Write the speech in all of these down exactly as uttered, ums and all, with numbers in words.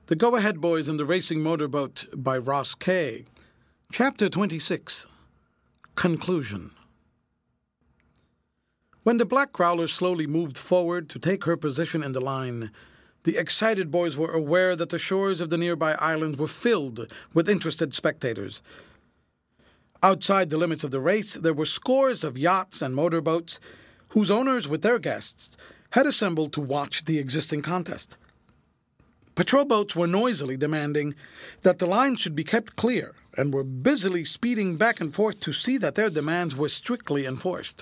The Go-Ahead Boys and the Racing Motorboat by Ross Kay. Chapter twenty-six. Conclusion. When the Black Growler slowly moved forward to take her position in the line, the excited boys were aware that the shores of the nearby island were filled with interested spectators. Outside the limits of the race, there were scores of yachts and motorboats whose owners, with their guests, had assembled to watch the existing contest. Patrol boats were noisily demanding that the line should be kept clear and were busily speeding back and forth to see that their demands were strictly enforced.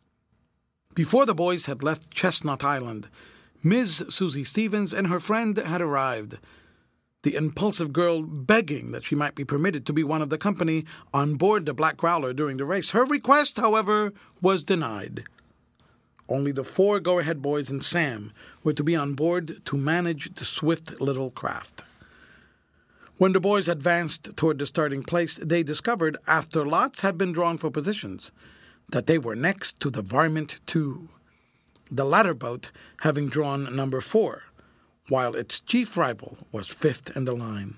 Before the boys had left Chestnut Island, Miss Susie Stevens and her friend had arrived, the impulsive girl begging that she might be permitted to be one of the company on board the Black Growler during the race. Her request, however, was denied. Only the four Go-Ahead Boys and Sam were to be on board to manage the swift little craft. When the boys advanced toward the starting place, they discovered, after lots had been drawn for positions, that they were next to the Varmint two, the latter boat having drawn number four, while its chief rival was fifth in the line.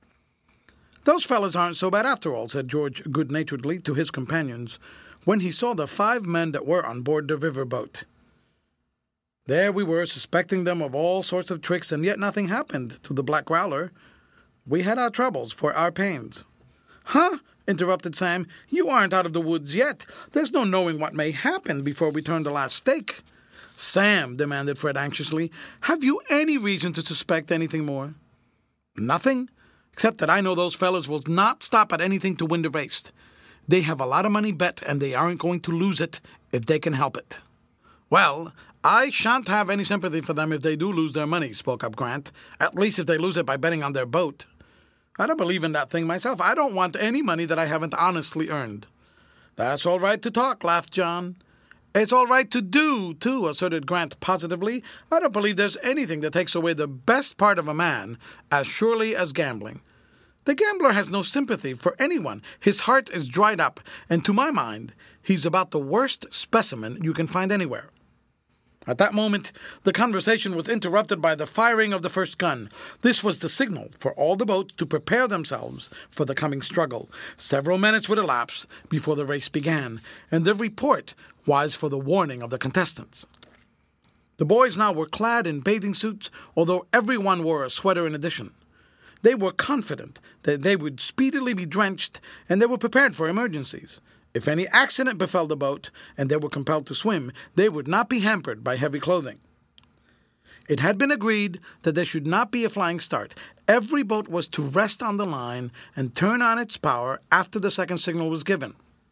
"Those fellas aren't so bad after all," said George good-naturedly to his companions, when he saw the five men that were on board the riverboat. There we were, suspecting them of all sorts of tricks, and yet nothing happened to the Black Growler. We had our troubles for our pains. "Huh?" interrupted Sam. "You aren't out of the woods yet. There's no knowing what may happen before we turn the last stake." "Sam," demanded Fred anxiously, "have you any reason to suspect anything more?" "Nothing, except that I know those fellas will not stop at anything to win the race. They have a lot of money bet, and they aren't going to lose it if they can help it." "Well, I shan't have any sympathy for them if they do lose their money," spoke up Grant. "At least if they lose it by betting on their boat. I don't believe in that thing myself. I don't want any money that I haven't honestly earned." "That's all right to talk," laughed John. "It's all right to do, too," asserted Grant positively. "I don't believe there's anything that takes away the best part of a man as surely as gambling. The gambler has no sympathy for anyone. His heart is dried up, and to my mind, he's about the worst specimen you can find anywhere." At that moment, the conversation was interrupted by the firing of the first gun. This was the signal for all the boats to prepare themselves for the coming struggle. Several minutes would elapse before the race began, and the report was for the warning of the contestants. The boys now were clad in bathing suits, although everyone wore a sweater in addition. They were confident that they would speedily be drenched, and they were prepared for emergencies. If any accident befell the boat, and they were compelled to swim, they would not be hampered by heavy clothing. It had been agreed that there should not be a flying start. Every boat was to rest on the line and turn on its power after the second signal was given.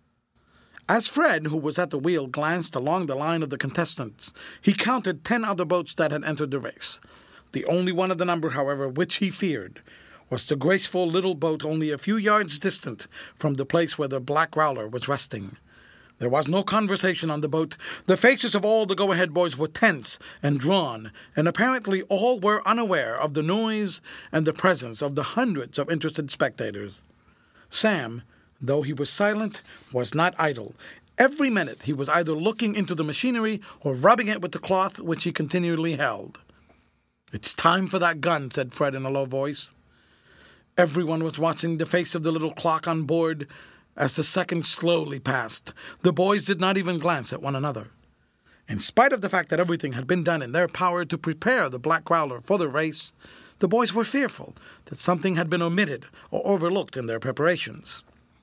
As Fred, who was at the wheel, glanced along the line of the contestants, he counted ten other boats that had entered the race. The only one of the number, however, which he feared, was the graceful little boat only a few yards distant from the place where the Black Growler was resting. There was no conversation on the boat. The faces of all the Go-Ahead Boys were tense and drawn, and apparently all were unaware of the noise and the presence of the hundreds of interested spectators. Sam, though he was silent, was not idle. Every minute he was either looking into the machinery or rubbing it with the cloth which he continually held. "It's time for that gun," said Fred in a low voice. Everyone was watching the face of the little clock on board as the seconds slowly passed. The boys did not even glance at one another. In spite of the fact that everything had been done in their power to prepare the Black Growler for the race, the boys were fearful that something had been omitted or overlooked in their preparations.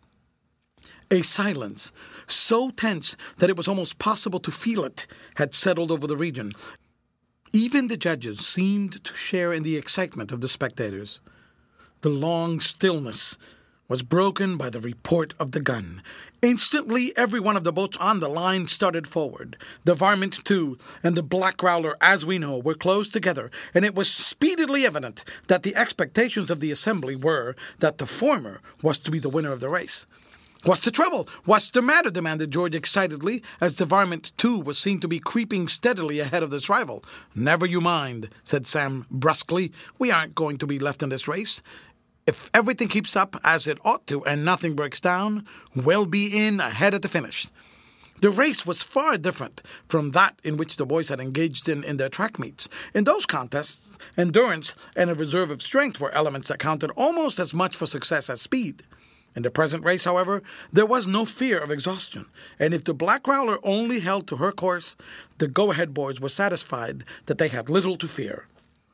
A silence, so tense that it was almost possible to feel it, had settled over the region. Even the judges seemed to share in the excitement of the spectators. The long stillness was broken by the report of the gun. Instantly, every one of the boats on the line started forward. The Varmint two and the Black Growler, as we know, were close together, and it was speedily evident that the expectations of the assembly were that the former was to be the winner of the race. "What's the trouble? What's the matter?" demanded George excitedly, as the Varmint two was seen to be creeping steadily ahead of its rival. "Never you mind," said Sam brusquely. "We aren't going to be left in this race. If everything keeps up as it ought to and nothing breaks down, we'll be in ahead at the finish." The race was far different from that in which the boys had engaged in in their track meets. In those contests, endurance and a reserve of strength were elements that counted almost as much for success as speed. In the present race, however, there was no fear of exhaustion, and if the Black Growler only held to her course, the Go-Ahead boys were satisfied that they had little to fear.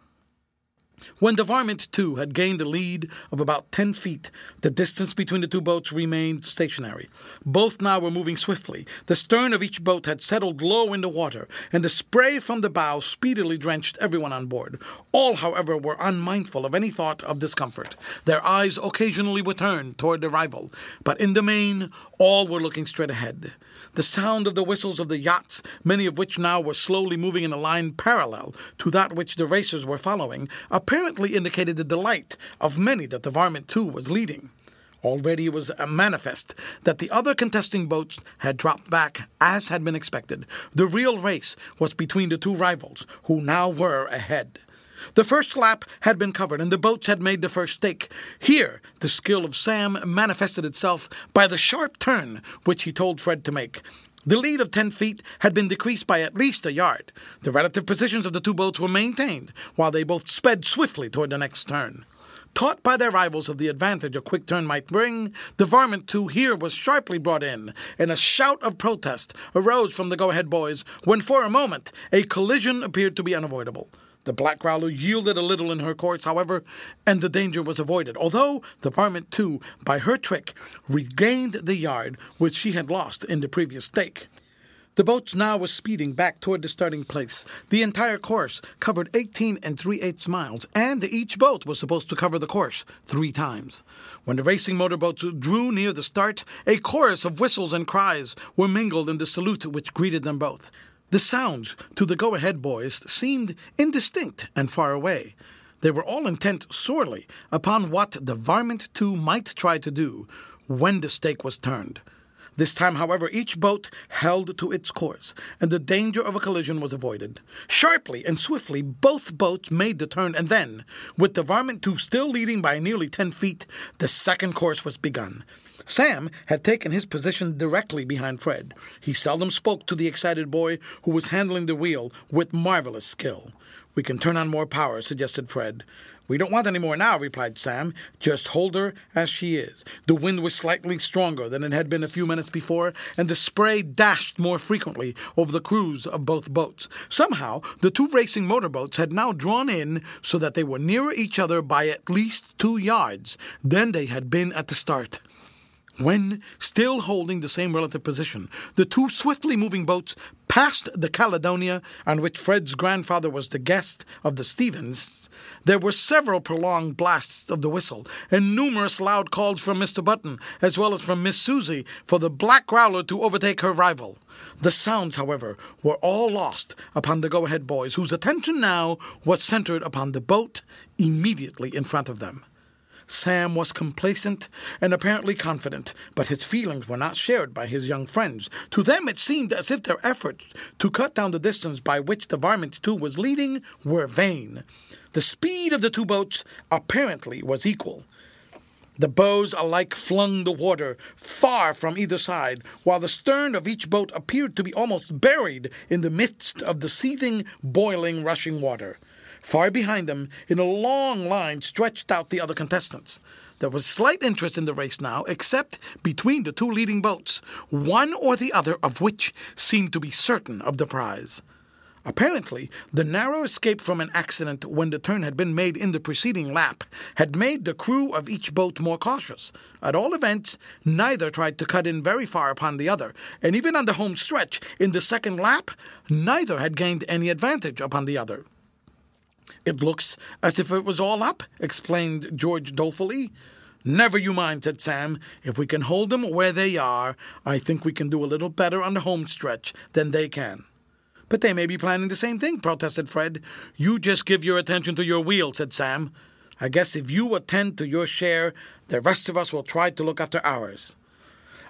When the Varmint two had gained a lead of about ten feet, the distance between the two boats remained stationary. Both now were moving swiftly. The stern of each boat had settled low in the water, and the spray from the bow speedily drenched everyone on board. All, however, were unmindful of any thought of discomfort. Their eyes occasionally were turned toward the rival, but in the main, all were looking straight ahead. The sound of the whistles of the yachts, many of which now were slowly moving in a line parallel to that which the racers were following, apparently indicated the delight of many that the Varmint two was leading. Already it was manifest that the other contesting boats had dropped back, as had been expected. The real race was between the two rivals, who now were ahead. The first lap had been covered, and the boats had made the first stake. Here, the skill of Sam manifested itself by the sharp turn which he told Fred to make. The lead of ten feet had been decreased by at least a yard. The relative positions of the two boats were maintained, while they both sped swiftly toward the next turn. Taught by their rivals of the advantage a quick turn might bring, the Varmint two here was sharply brought in, and a shout of protest arose from the Go-Ahead boys when for a moment a collision appeared to be unavoidable. The Black Growler yielded a little in her course, however, and the danger was avoided, although the Varmint two, by her trick, regained the yard which she had lost in the previous stake. The boats now were speeding back toward the starting place. The entire course covered eighteen and three-eighths miles, and each boat was supposed to cover the course three times. When the racing motorboats drew near the start, a chorus of whistles and cries were mingled in the salute which greeted them both. The sounds to the Go-Ahead boys seemed indistinct and far away. They were all intent sorely upon what the Varmint two might try to do when the stake was turned. This time, however, each boat held to its course, and the danger of a collision was avoided. Sharply and swiftly, both boats made the turn, and then, with the Varmint two still leading by nearly ten feet, the second course was begun. Sam had taken his position directly behind Fred. He seldom spoke to the excited boy who was handling the wheel with marvelous skill. "We can turn on more power," suggested Fred. "We don't want any more now," replied Sam. "Just hold her as she is." The wind was slightly stronger than it had been a few minutes before, and the spray dashed more frequently over the crews of both boats. Somehow, the two racing motorboats had now drawn in so that they were nearer each other by at least two yards than they had been at the start. When, still holding the same relative position, the two swiftly moving boats passed the Caledonia, on which Fred's grandfather was the guest of the Stevens, there were several prolonged blasts of the whistle, and numerous loud calls from Mister Button, as well as from Miss Susie, for the Black Growler to overtake her rival. The sounds, however, were all lost upon the Go-Ahead boys, whose attention now was centered upon the boat immediately in front of them. Sam was complacent and apparently confident, but his feelings were not shared by his young friends. To them it seemed as if their efforts to cut down the distance by which the Varmint two was leading were vain. The speed of the two boats apparently was equal. The bows alike flung the water far from either side, while the stern of each boat appeared to be almost buried in the midst of the seething, boiling, rushing water. Far behind them, in a long line, stretched out the other contestants. There was slight interest in the race now, except between the two leading boats, one or the other of which seemed to be certain of the prize. Apparently, the narrow escape from an accident when the turn had been made in the preceding lap had made the crew of each boat more cautious. At all events, neither tried to cut in very far upon the other, and even on the home stretch, in the second lap, neither had gained any advantage upon the other. "It looks as if it was all up," explained George dolefully. "Never you mind," said Sam. "If we can hold them where they are, I think we can do a little better on the home stretch than they can." "But they may be planning the same thing," protested Fred. "You just give your attention to your wheel," said Sam. "I guess if you attend to your share, the rest of us will try to look after ours."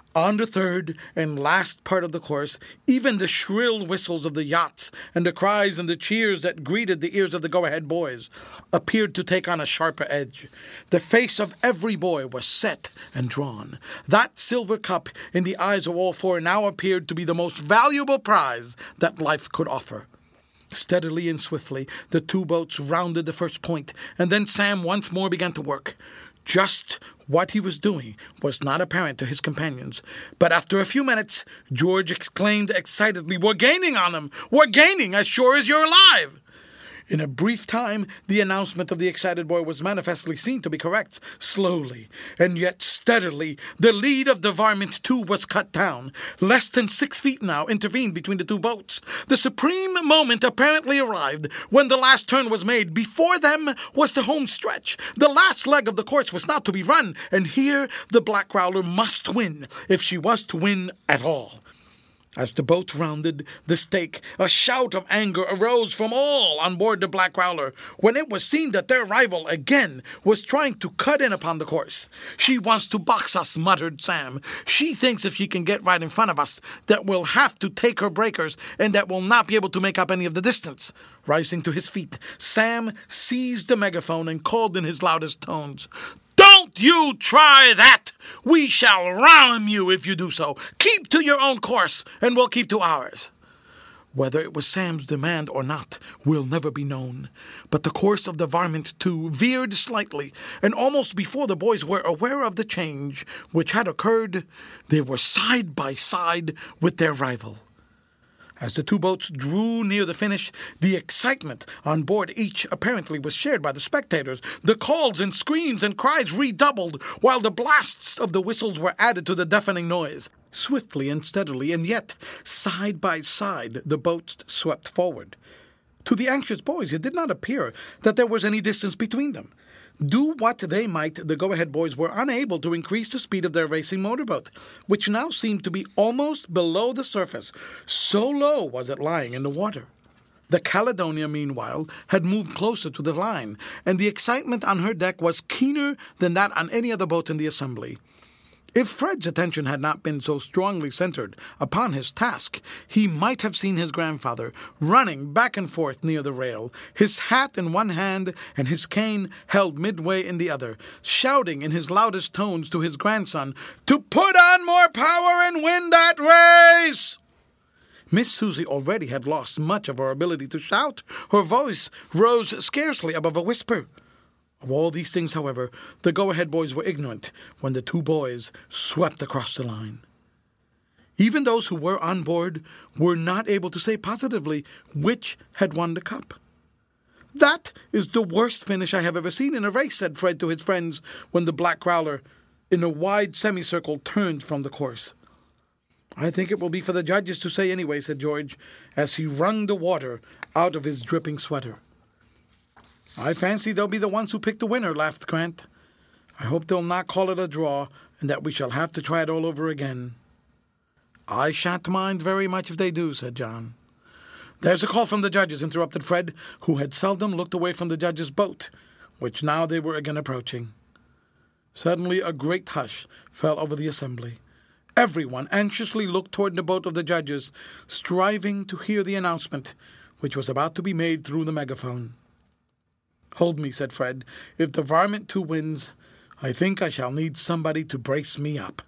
On the third and last part of the course, even the shrill whistles of the yachts and the cries and the cheers that greeted the ears of the go-ahead boys appeared to take on a sharper edge. The face of every boy was set and drawn. That silver cup in the eyes of all four now appeared to be the most valuable prize that life could offer. Steadily and swiftly, the two boats rounded the first point, and then Sam once more began to work. Just what he was doing was not apparent to his companions, but after a few minutes, George exclaimed excitedly, "We're gaining on them! We're gaining as sure as you're alive!" In a brief time, the announcement of the excited boy was manifestly seen to be correct. Slowly, and yet steadily, the lead of the Varmint two was cut down. Less than six feet now intervened between the two boats. The supreme moment apparently arrived when the last turn was made. Before them was the home stretch. The last leg of the course was not to be run, and here the Black Growler must win, if she was to win at all. As the boat rounded the stake, a shout of anger arose from all on board the Black Growler when it was seen that their rival again was trying to cut in upon the course. "She wants to box us," muttered Sam. "She thinks if she can get right in front of us that we'll have to take her breakers and that we'll not be able to make up any of the distance." Rising to his feet, Sam seized the megaphone and called in his loudest tones, "Don't you try that! We shall ram you if you do so. Keep to your own course, and we'll keep to ours." Whether it was Sam's demand or not will never be known, but the course of the Varmint two veered slightly, and almost before the boys were aware of the change which had occurred, they were side by side with their rival. As the two boats drew near the finish, the excitement on board each apparently was shared by the spectators. The calls and screams and cries redoubled, while the blasts of the whistles were added to the deafening noise. Swiftly and steadily, and yet side by side, the boats swept forward. To the anxious boys, it did not appear that there was any distance between them. Do what they might, the go-ahead boys were unable to increase the speed of their racing motorboat, which now seemed to be almost below the surface, so low was it lying in the water. The Caledonia, meanwhile, had moved closer to the line, and the excitement on her deck was keener than that on any other boat in the assembly. If Fred's attention had not been so strongly centered upon his task, he might have seen his grandfather running back and forth near the rail, his hat in one hand and his cane held midway in the other, shouting in his loudest tones to his grandson to put on more power and win that race. Miss Susie already had lost much of her ability to shout. Her voice rose scarcely above a whisper. Of all these things, however, the go-ahead boys were ignorant when the two boys swept across the line. Even those who were on board were not able to say positively which had won the cup. "That is the worst finish I have ever seen in a race," said Fred to his friends when the Black Growler, in a wide semicircle, turned from the course. "I think it will be for the judges to say anyway," said George, as he wrung the water out of his dripping sweater. "I fancy they'll be the ones who pick the winner," laughed Grant. "I hope they'll not call it a draw, and that we shall have to try it all over again." "I shan't mind very much if they do," said John. "There's a call from the judges," interrupted Fred, who had seldom looked away from the judges' boat, which now they were again approaching. Suddenly a great hush fell over the assembly. Everyone anxiously looked toward the boat of the judges, striving to hear the announcement, which was about to be made through the megaphone. "Hold me," said Fred. "If the Varmint two wins, I think I shall need somebody to brace me up."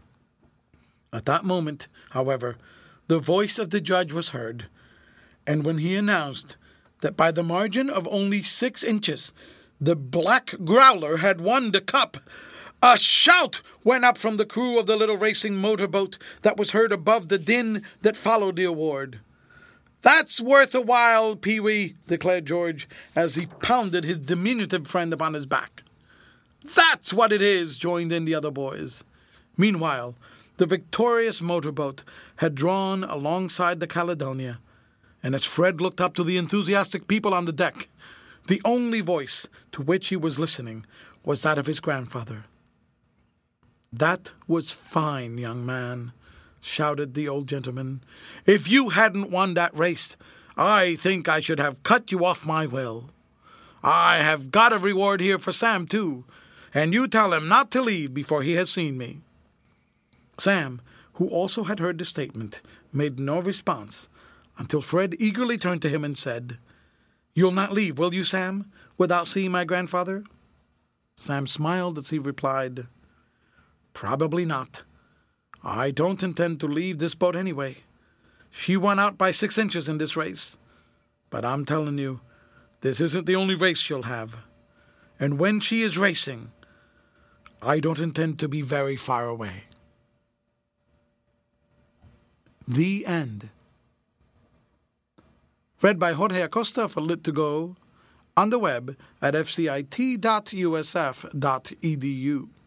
At that moment, however, the voice of the judge was heard, and when he announced that by the margin of only six inches, the Black Growler had won the cup, a shout went up from the crew of the little racing motorboat that was heard above the din that followed the award. "That's worth a while, Pee-wee," declared George, as he pounded his diminutive friend upon his back. "That's what it is," joined in the other boys. Meanwhile, the victorious motorboat had drawn alongside the Caledonia, and as Fred looked up to the enthusiastic people on the deck, the only voice to which he was listening was that of his grandfather. "That was fine, young man," shouted the old gentleman. "If you hadn't won that race, I think I should have cut you off my will. I have got a reward here for Sam, too, and you tell him not to leave before he has seen me." Sam, who also had heard the statement, made no response until Fred eagerly turned to him and said, "You'll not leave, will you, Sam, without seeing my grandfather?" Sam smiled as he replied, "Probably not. I don't intend to leave this boat anyway. She won out by six inches in this race. But I'm telling you, this isn't the only race she'll have. And when she is racing, I don't intend to be very far away." The end. Read by Jorge Acosta for Lit to Go, on the web at f c i t dot u s f dot e d u.